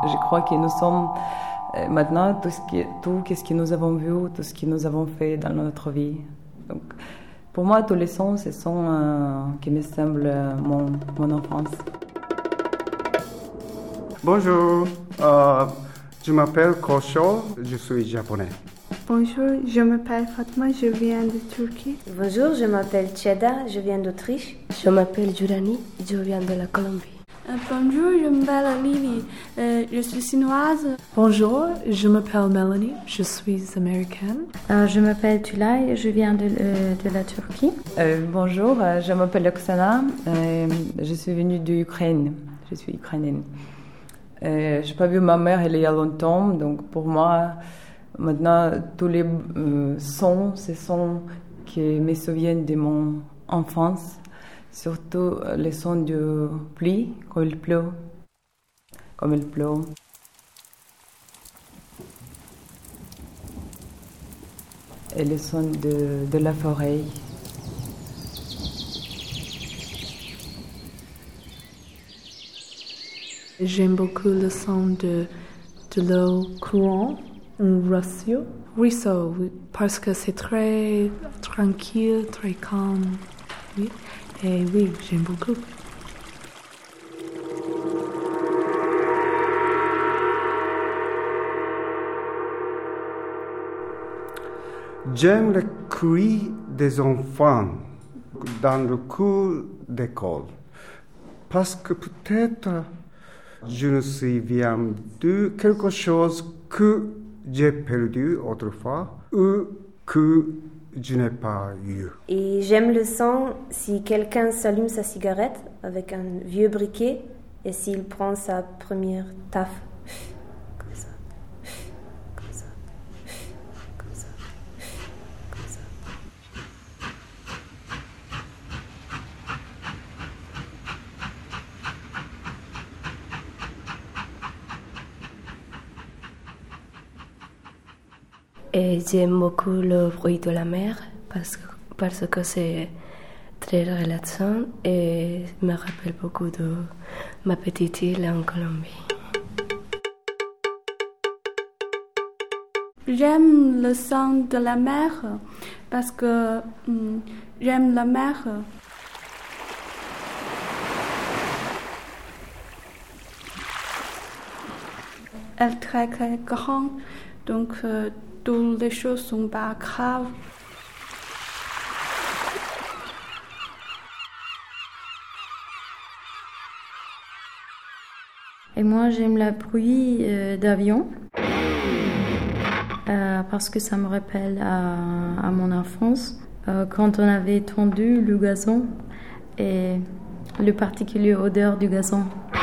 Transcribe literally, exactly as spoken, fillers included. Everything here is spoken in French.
je crois que nous sommes euh, maintenant tout ce, qui, tout ce que nous avons vu, tout ce que nous avons fait dans notre vie. Donc, pour moi, tous les sons, ce sont euh, qui me semblent euh, mon, mon enfance. Bonjour, euh, je m'appelle Kosho, je suis japonais. Bonjour, je m'appelle Fatma, je viens de Turquie. Bonjour, je m'appelle Cheda, je viens d'Autriche. Je m'appelle Jurani, je viens de la Colombie. Euh, bonjour, je m'appelle Lily, euh, je suis chinoise. Bonjour, je m'appelle Melanie, je suis américaine. Euh, je m'appelle Tulay, je viens de, euh, de la Turquie. Euh, bonjour, je m'appelle Oksana, euh, je suis venue d'Ukraine, je suis ukrainienne. Euh, je n'ai pas vu ma mère il y a longtemps, donc pour moi, maintenant, tous les euh, sons, ce sont qui me souviennent de mon enfance, surtout les sons de pluie, quand il pleut, comme il pleut. Et les sons de, de la forêt. J'aime beaucoup le son de, de l'eau courante, un ruisseau. Ruisseau, oui, parce que c'est très tranquille, très calme. Oui. Et oui, j'aime beaucoup. J'aime le cri des enfants dans le cours d'école. Parce que peut-être je me souviens de quelque chose que j'ai perdu autrefois ou que je n'ai pas eu. Et j'aime le son si quelqu'un s'allume sa cigarette avec un vieux briquet et s'il prend sa première taffe. Comme ça. Comme ça. Comme ça. Comme ça. Et j'aime beaucoup le bruit de la mer parce que, parce que c'est très relaxant et me rappelle beaucoup de ma petite île en Colombie. J'aime le son de la mer parce que hum, j'aime la mer. Elle est très très grande, donc euh, toutes les choses sont pas graves. Et moi, j'aime le bruit euh, d'avion euh, parce que ça me rappelle à, à mon enfance euh, quand on avait tondu le gazon et le particulier odeur du gazon.